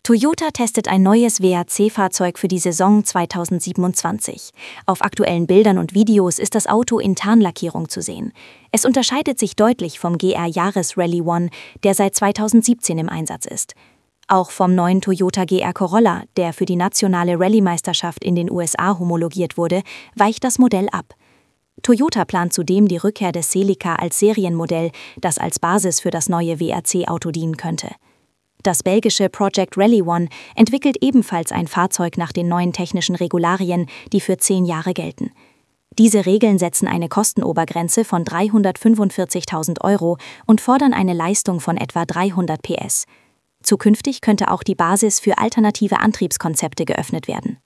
Toyota testet ein neues WRC-Fahrzeug für die Saison 2027. Auf aktuellen Bildern und Videos ist das Auto in Tarnlackierung zu sehen. Es unterscheidet sich deutlich vom GR Yaris Rally One, der seit 2017 im Einsatz ist. Auch vom neuen Toyota GR Corolla, der für die nationale Rallye-Meisterschaft in den USA homologiert wurde, weicht das Modell ab. Toyota plant zudem die Rückkehr des Celica als Serienmodell, das als Basis für das neue WRC-Auto dienen könnte. Das belgische Project Rally One entwickelt ebenfalls ein Fahrzeug nach den neuen technischen Regularien, die für 10 Jahre gelten. Diese Regeln setzen eine Kostenobergrenze von 345.000 € und fordern eine Leistung von etwa 300 PS. Zukünftig könnte auch die Basis für alternative Antriebskonzepte geöffnet werden.